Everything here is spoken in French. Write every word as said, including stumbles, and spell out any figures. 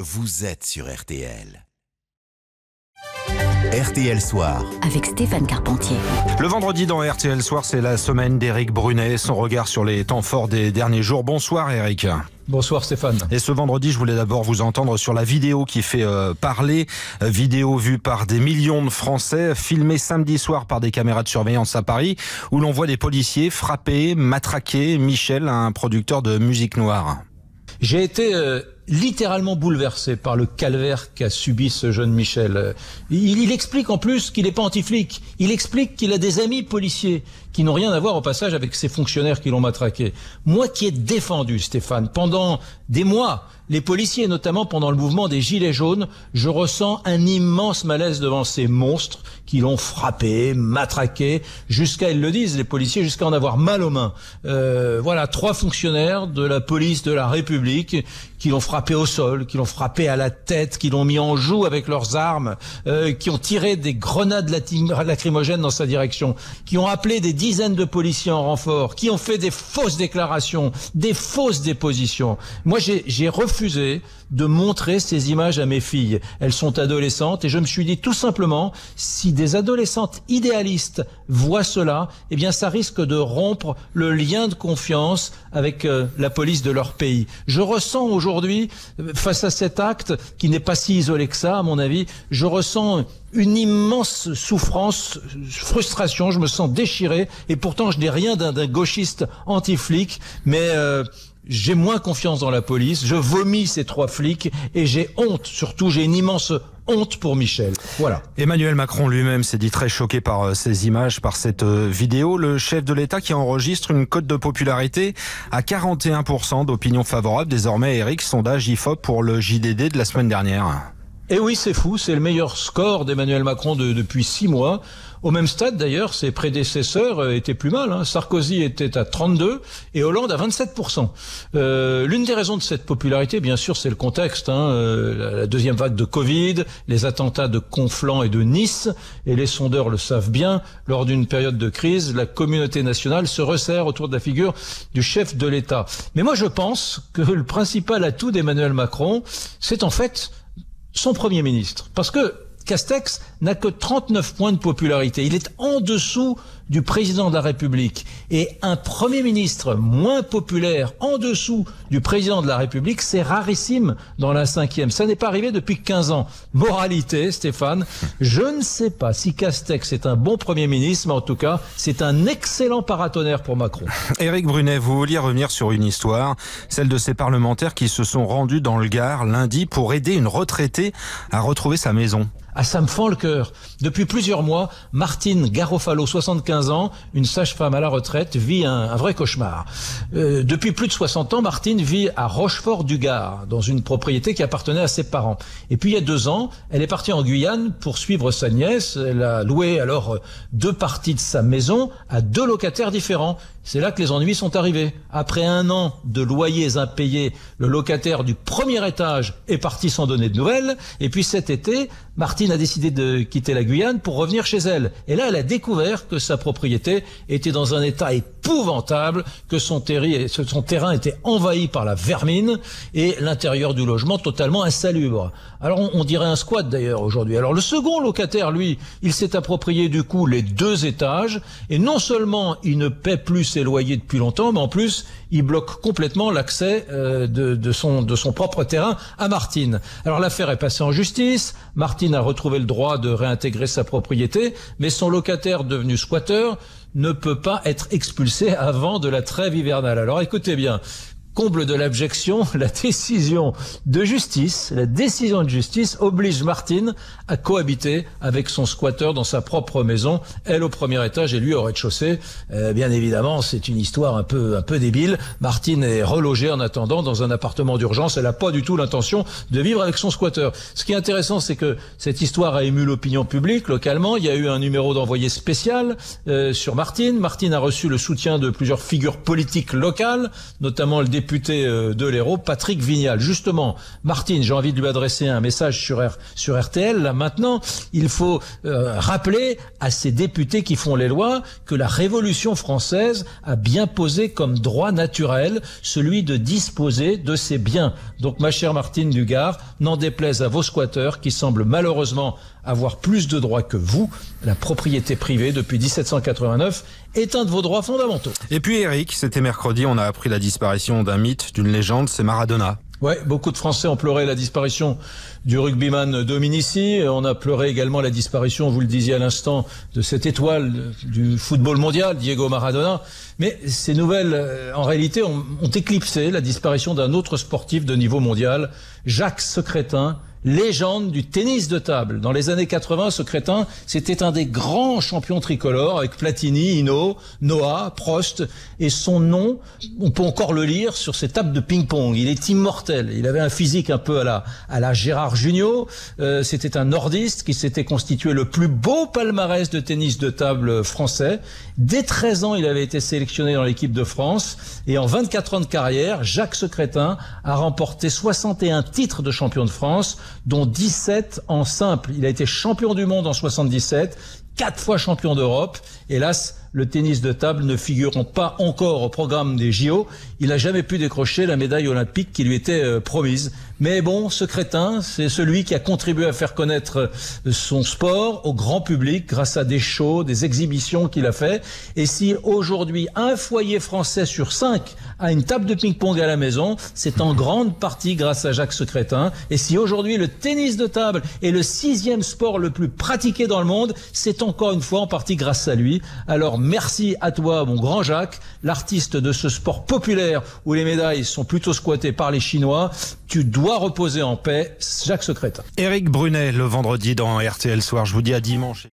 vous êtes sur R T L. R T L Soir. Avec Stéphane Carpentier. Le vendredi dans R T L Soir, c'est la semaine d'Éric Brunet. Son regard sur les temps forts des derniers jours. Bonsoir Éric. Bonsoir Stéphane. Et ce vendredi, je voulais d'abord vous entendre sur la vidéo qui fait euh, parler. Euh, vidéo vue par des millions de Français, filmée samedi soir par des caméras de surveillance à Paris, où l'on voit des policiers frapper, matraquer Michel, un producteur de musique noire. J'ai été euh, littéralement bouleversé par le calvaire qu'a subi ce jeune Michel. Il, il explique en plus qu'il n'est pas anti-flic. Il explique qu'il a des amis policiers qui n'ont rien à voir au passage avec ces fonctionnaires qui l'ont matraqué. Moi qui ai défendu, Stéphane, pendant des mois, les policiers, notamment pendant le mouvement des Gilets jaunes, je ressens un immense malaise devant ces monstres qui l'ont frappé, matraqué, jusqu'à, ils le disent, les policiers, jusqu'à en avoir mal aux mains. Euh, voilà, trois fonctionnaires de la police de la République qui l'ont frappé au sol, qui l'ont frappé à la tête, qui l'ont mis en joue avec leurs armes, euh, qui ont tiré des grenades lacrymogènes dans sa direction, qui ont appelé des dizaines de policiers en renfort, qui ont fait des fausses déclarations, des fausses dépositions. Moi, j'ai, j'ai refusé de montrer ces images à mes filles. Elles sont adolescentes et je me suis dit tout simplement, si des adolescentes idéalistes voient cela, eh bien ça risque de rompre le lien de confiance avec euh, la police de leur pays. Je ressens aujourd'hui, face à cet acte, qui n'est pas si isolé que ça, à mon avis, je ressens une immense souffrance, frustration, je me sens déchiré, et pourtant je n'ai rien d'un, d'un gauchiste anti-flic, mais euh, j'ai moins confiance dans la police, je vomis ces trois flics, et j'ai honte, surtout j'ai une immense honte pour Michel. Voilà. Emmanuel Macron lui-même s'est dit très choqué par ces images, par cette vidéo. Le chef de l'État qui enregistre une cote de popularité à quarante et un pour cent d'opinion favorable. Désormais, Éric, sondage I F O P pour le J D D de la semaine dernière. Et oui, c'est fou, c'est le meilleur score d'Emmanuel Macron de, depuis six mois. Au même stade, d'ailleurs, ses prédécesseurs étaient plus mal. Hein. Sarkozy était à trente-deux et Hollande à vingt-sept pour cent. Euh, l'une des raisons de cette popularité, bien sûr, c'est le contexte. Hein. Euh, la deuxième vague de Covid, les attentats de Conflans et de Nice, et les sondeurs le savent bien, lors d'une période de crise, la communauté nationale se resserre autour de la figure du chef de l'État. Mais moi, je pense que le principal atout d'Emmanuel Macron, c'est en fait son Premier ministre. Parce que Castex n'a que trente-neuf points de popularité. Il est en dessous du président de la République. Et un Premier ministre moins populaire en dessous du président de la République, c'est rarissime dans la cinquième. Ça n'est pas arrivé depuis quinze ans. Moralité, Stéphane, je ne sais pas si Castex est un bon Premier ministre, mais en tout cas, c'est un excellent paratonnerre pour Macron. Éric Brunet, vous vouliez revenir sur une histoire, celle de ces parlementaires qui se sont rendus dans le Gard lundi pour aider une retraitée à retrouver sa maison. Ah, ça me fend le cœur. Depuis plusieurs mois, Martine Garofalo, soixante-quinze ans, une sage-femme à la retraite, vit un, un vrai cauchemar. Euh, depuis plus de soixante ans, Martine vit à Rochefort-du-Gard, dans une propriété qui appartenait à ses parents. Et puis il y a deux ans, elle est partie en Guyane pour suivre sa nièce. Elle a loué alors deux parties de sa maison à deux locataires différents. C'est là que les ennuis sont arrivés. Après un an de loyers impayés, le locataire du premier étage est parti sans donner de nouvelles. Et puis cet été, Martine a décidé de quitter la Guyane pour revenir chez elle. Et là, elle a découvert que sa propriété était dans un état épouvantable, que son, terri, son terrain était envahi par la vermine et l'intérieur du logement totalement insalubre. Alors on, on dirait un squat d'ailleurs aujourd'hui. Alors le second locataire, lui, il s'est approprié du coup les deux étages et non seulement il ne paie plus ses loyers depuis longtemps, mais en plus il bloque complètement l'accès euh, de, de, son, de son propre terrain à Martine. Alors l'affaire est passée en justice, Martine a retrouvé le droit de réintégrer sa propriété, mais son locataire devenu squatteur ne peut pas être expulsé avant de la trêve hivernale. Alors écoutez bien, comble de l'abjection, la décision de justice, la décision de justice oblige Martine à cohabiter avec son squatteur dans sa propre maison, elle au premier étage et lui au rez-de-chaussée. Euh, bien évidemment, c'est une histoire un peu un peu débile. Martine est relogée en attendant dans un appartement d'urgence. Elle n'a pas du tout l'intention de vivre avec son squatteur. Ce qui est intéressant, c'est que cette histoire a ému l'opinion publique localement. Il y a eu un numéro d'envoyé spécial euh, sur Martine. Martine a reçu le soutien de plusieurs figures politiques locales, notamment le député député de l'Hérault, Patrick Vignal. Justement, Martine, j'ai envie de lui adresser un message sur, R, sur R T L. Là, maintenant, il faut euh, rappeler à ces députés qui font les lois que la Révolution française a bien posé comme droit naturel celui de disposer de ses biens. Donc, ma chère Martine du Gard, n'en déplaise à vos squatteurs qui semblent malheureusement avoir plus de droits que vous. La propriété privée depuis dix-sept cent quatre-vingt-neuf est un de vos droits fondamentaux. Et puis Eric, c'était mercredi, on a appris la disparition d'un mythe, d'une légende, c'est Maradona. Ouais, beaucoup de Français ont pleuré la disparition du rugbyman Dominici. On a pleuré également la disparition, vous le disiez à l'instant, de cette étoile du football mondial, Diego Maradona. Mais ces nouvelles, en réalité, ont, ont éclipsé la disparition d'un autre sportif de niveau mondial, Jacques Secrétin, légende du tennis de table. Dans les années quatre-vingts, Secrétin, c'était un des grands champions tricolores avec Platini, Hinault, Noah, Prost. Et son nom, on peut encore le lire sur ses tables de ping-pong. Il est immortel. Il avait un physique un peu à la, à la Gérard Jugnot. Euh, c'était un nordiste qui s'était constitué le plus beau palmarès de tennis de table français. Dès treize ans, il avait été sélectionné dans l'équipe de France. Et en vingt-quatre ans de carrière, Jacques Secrétin a remporté soixante et un titres de champion de France, dont dix-sept en simple. Il a été champion du monde en soixante-dix-sept, quatre fois champion d'Europe. Hélas, le tennis de table ne figurant pas encore au programme des J O, il n'a jamais pu décrocher la médaille olympique qui lui était euh, promise. Mais bon, Secrétin, c'est celui qui a contribué à faire connaître son sport au grand public grâce à des shows, des exhibitions qu'il a fait. Et si aujourd'hui un foyer français sur cinq a une table de ping-pong à la maison, c'est en grande partie grâce à Jacques Secrétin. Et si aujourd'hui le tennis de table est le sixième sport le plus pratiqué dans le monde, c'est encore une fois en partie grâce à lui. Alors merci à toi, mon grand Jacques, l'artiste de ce sport populaire où les médailles sont plutôt squattées par les Chinois. Tu dois reposer en paix, Jacques Secrétin. Éric Brunet, le vendredi dans R T L Soir. Je vous dis à dimanche.